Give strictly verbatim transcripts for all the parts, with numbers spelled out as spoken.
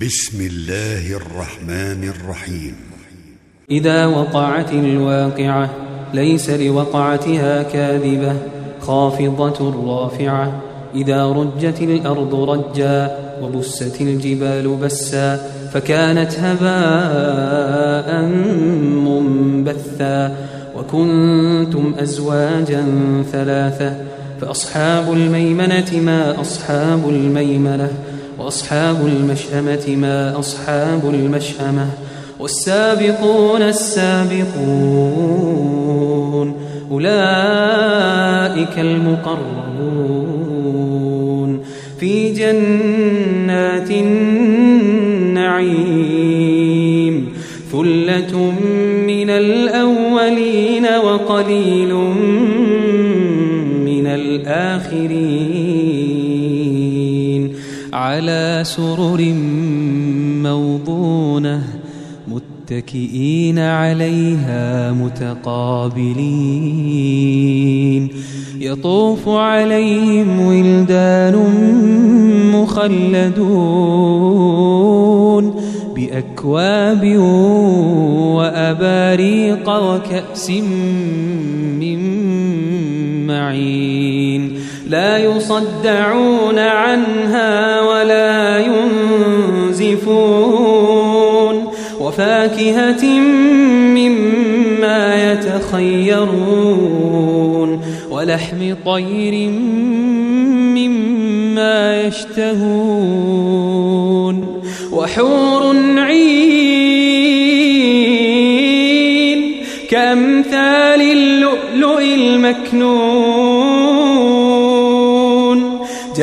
بسم الله الرحمن الرحيم. إذا وقعت الواقعة ليس لوقعتها كاذبة خافضة رافعة. إذا رجت الأرض رجا وبست الجبال بسا فكانت هباء منبثا. وكنتم أزواجا ثلاثة فأصحاب الميمنة ما أصحاب الميمنة وأصحاب المشأمة ما أصحاب المشأمة. والسابقون السابقون أولئك المقربون في جنات النعيم. ثلة من الأولين وقليل من الآخرين على سرر موضونة متكئين عليها متقابلين. يطوف عليهم ولدان مخلدون بأكواب وأباريق وكأس من معين. لا يصدعون عنها ولا ينزفون. وفاكهة مما يتخيرون ولحم طير مما يشتهون. وحور عين كأمثال اللؤلؤ المكنون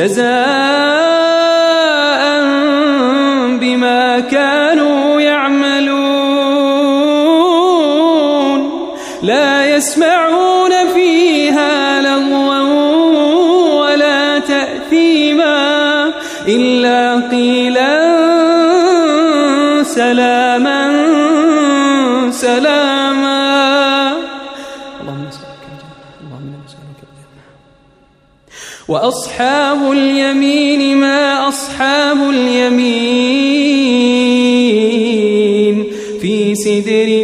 جزاء بما كانوا يعملون. لا يسمعون فيها لغوا ولا تأثيما إلا قيلا سلاما سلاما. اللهم نسألك الجنة اللهم نسألك الجنة. وأصحاب اليمين ما أصحاب اليمين في سدر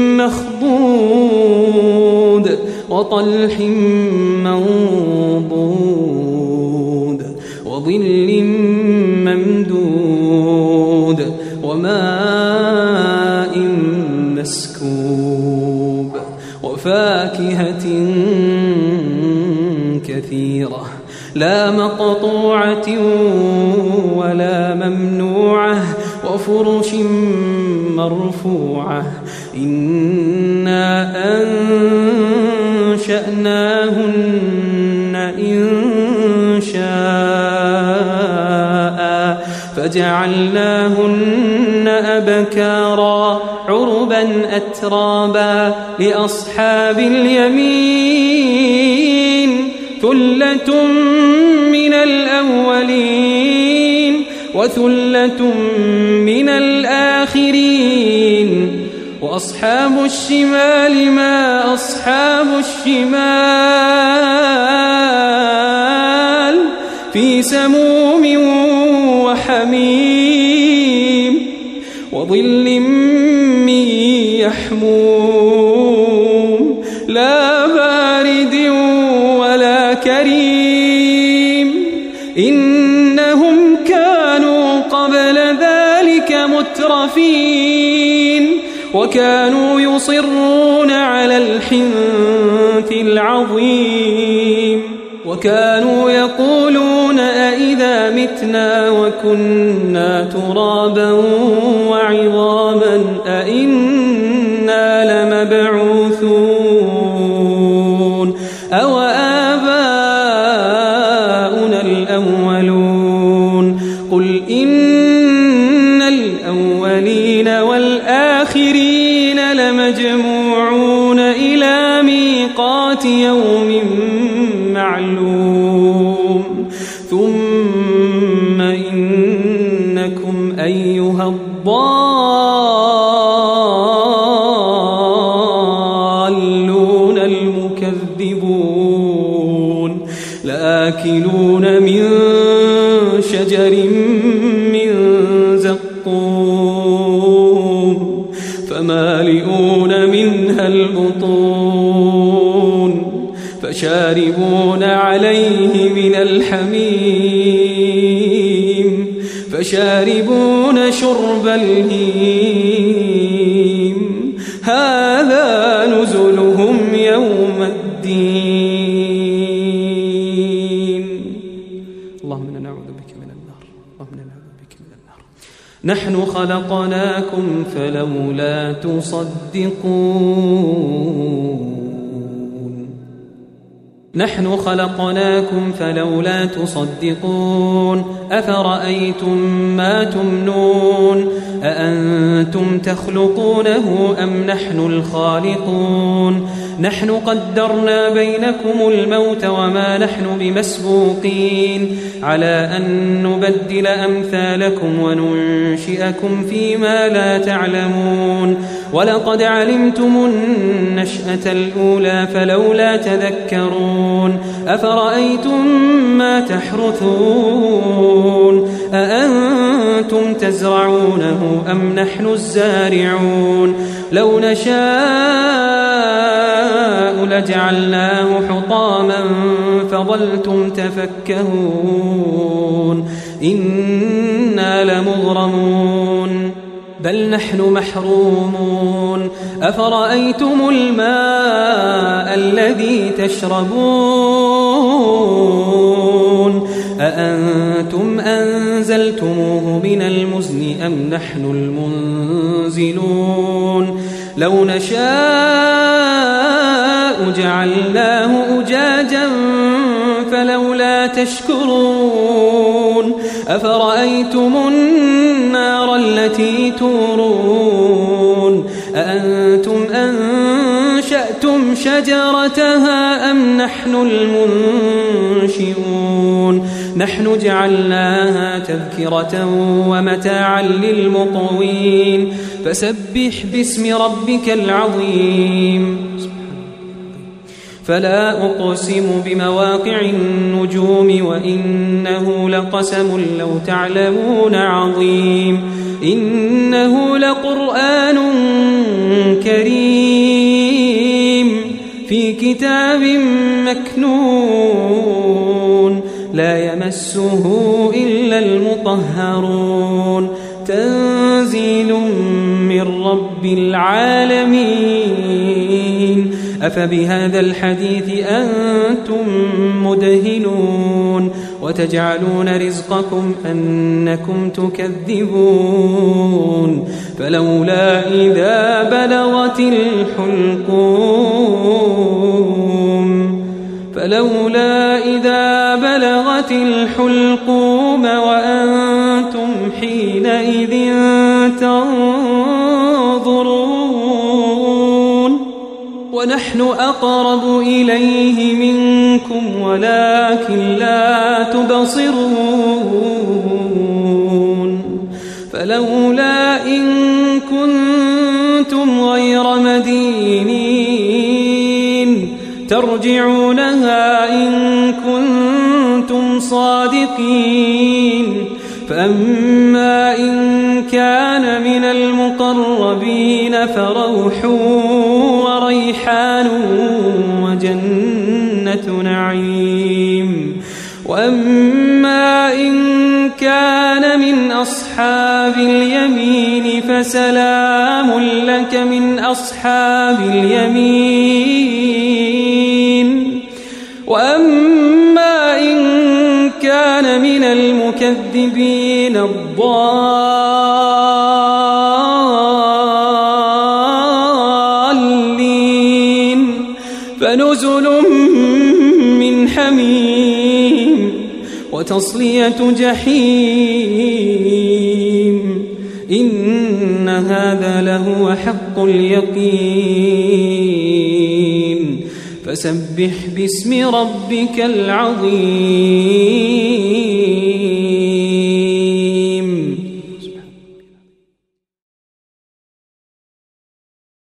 مخضود وطلح منضود وظل ممدود وماء مسكوب وفاكهة كثيرة لا مقطوعة ولا ممنوعة وفرش مرفوعة. إنا أنشأناهن إن شاء فجعلناهن أبكارا عربا أترابا لأصحاب اليمين. ثلة من الأولين وثلة من الآخرين. وأصحاب الشمال ما أصحاب الشمال في سموم وحميم وظل من يحموم لا بارد ولا كريم. إنهم كانوا قبل ذلك مترفين وكانوا يصرون على الحنث العظيم. وكانوا يقولون أئذا متنا وكنا ترابا وعظاما أئنا لمبعوثون أو آباؤنا الأولون. قل إن الأولين والآخرين لمجموعون إلى ميقات يوم معلوم. ثم إنكم أيها الضالون المكذبون لآكلون من شجر من زقوم فشاربون شرب الهيم هذا نزلهم يوم الدين. اللهم إنا نعوذ بك من النار. اللهم إنا نعوذ بك من النار. نحن خلقناكم فلولا تصدقون نحن خلقناكم فلولا تصدقون أفرأيتم ما تمنون أأنتم تخلقونه أم نحن الخالقون نحن قدرنا بينكم الموت وما نحن بمسبوقين على أن نبدل أمثالكم وننشئكم فيما لا تعلمون ولقد علمتم النشأة الأولى فلولا تذكرون أفرأيتم ما تحرثون أأنتم تزرعونه أم نحن الزارعون لو نشاء لجعلناه حطاما فظلتم تفكهون إنا لمغرمون بل نحن محرومون أفرأيتم الماء الذي تشربون أأنتم أنزلتموه من المزن أم نحن المنزلون لو نشاء جعلناه أجاجا فلولا تشكرون أفرأيتم النار التي تورون أأنتم أنشأتم شجرتها أم نحن المنشئون نحن جعلناها تذكرة ومتاعا للمقوين فسبح باسم ربك العظيم. فلا أقسم بمواقع النجوم وإنه لقسم لو تعلمون عظيم إنه لقرآن كريم في كتاب مكنون لا يمسه إلا المطهرون تنزيل من رب العالمين أفبهذا الحديث أنتم مدهنون وتجعلون رزقكم أنكم تكذبون فلولا إذا بلغت الحلقوم فلولا إذا بلغت الحلقوم وأنتم حينئذ تنظرون ونحن أقرب إليه منكم ولكن لا تبصرون فلولا إن كنتم غير مدينين ترجعونها إن كنتم صادقين فأما إن كان من المقربين فروح وريحان وجنة نعيم وأما إن كان من أصحاب اليمين فسلام لك من أصحاب اليمين وأما إن كان من المكذبين الضالين فنزل من حميم وتصلية جحيم إن هذا لهو حق اليقين فسبح باسم ربك العظيم.